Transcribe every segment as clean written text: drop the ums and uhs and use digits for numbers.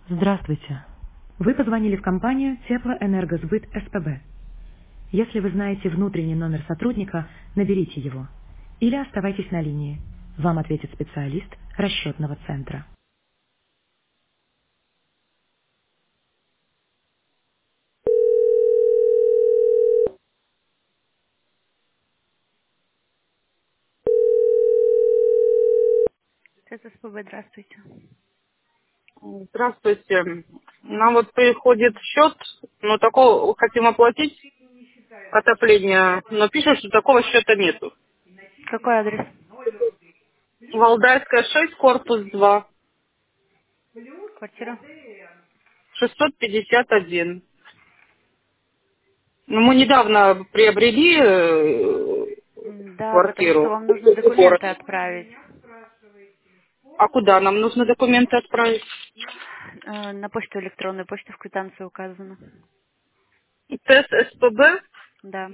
Здравствуйте. Вы позвонили в компанию Теплоэнергосбыт СПБ. Если вы знаете внутренний номер сотрудника, наберите его. Или оставайтесь на линии. Вам ответит специалист расчетного центра. Это СПБ, здравствуйте. Здравствуйте. Нам вот приходит счет, но такого хотим оплатить отопление, но пишут, что такого счета нету. Какой адрес? Валдайская 6, корпус 2, Квартира? 651. Ну, мы недавно приобрели Да, потому что квартиру вам нужно в документы городе. отправить. А куда нам нужно документы отправить? На почту электронную, почта в квитанции указана. ТЭС СПБ. Да.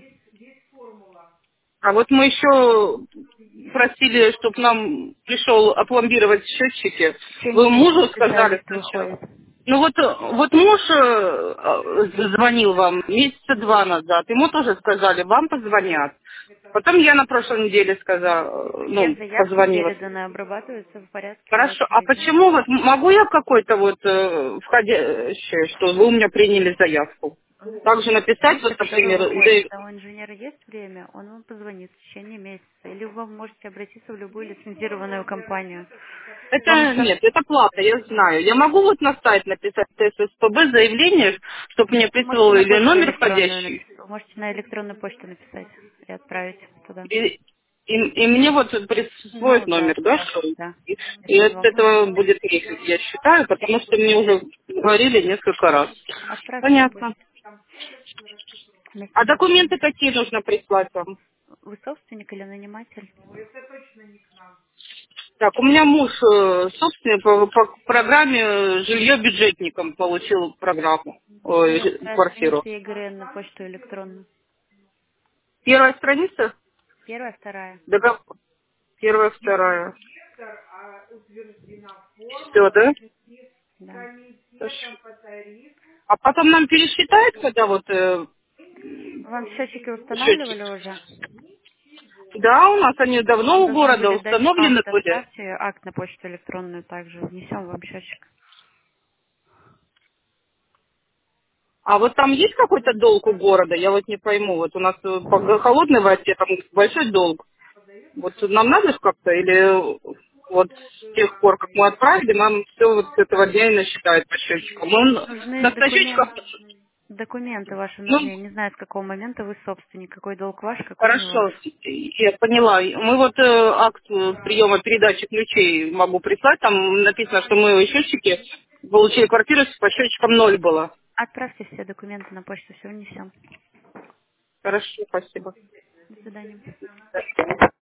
А вот мы еще просили, чтобы нам пришел опломбировать счетчики. В течение Вы месяца мужу сказали специалист сначала? выходит. Ну вот муж звонил вам месяца 2 назад. Ему тоже сказали, вам позвонят. Потом я на прошлой неделе сказала, Все ну, заявки позвонила. переданы, обрабатываются в порядке Хорошо, а очереди. почему вот могу я какой-то вот входящий, что вы у меня приняли заявку? Также написать, Специалиста, вот, который например, выходит, а у инженера есть время, он вам позвонит в течение месяца. Или вы можете обратиться в любую лицензированную компанию. Вам это что? нет, это плата, я знаю. Я могу вот на сайт написать ТССПБ заявление, чтобы мне Вы можете прислал на или почту номер электронную входящий. написать. Вы можете на электронную почту написать и отправить туда. И мне вот присвоит Ну номер, да, да, да, что? да. И Если от вам нужно. этого будет месяц, я считаю, потому что мне уже говорили несколько раз. Отправьте на Понятно. почту вместе А с документом. документы какие нужно прислать вам? Вы собственник или наниматель? Так, у меня муж собственный по программе жилье бюджетником получил программу, ой, Ну, вторая квартиру. страница ЕГРН на почту электронную. Первая страница? Первая, вторая. Договор. Первая, вторая. Все, да? Да. Хорошо. А потом нам пересчитают, когда вот Вам счетчики счетчик? устанавливали уже? Да, у нас они давно Вам у должны города были дать установлены акт. были. Отправьте акт на почту электронную также. Внесем вам счетчик. А вот там есть какой-то долг у города? Я вот не пойму. Вот у нас по холодной воде там большой долг. Вот нам надо ж как-то или вот с тех пор, как мы отправили, нам все вот с этого дня и насчитают по счетчикам. Мы Нужны на счетчиках, документы ваши ну, нужны. Я не знаю, с какого момента вы собственник, какой долг ваш, какой не ваш. хорошо, я поняла. Мы вот акт приема передачи ключей могу прислать. Там написано, что мы счетчики получили квартиру, по счетчикам 0 было. Отправьте все документы на почту, все внесем. Хорошо, спасибо. До свидания.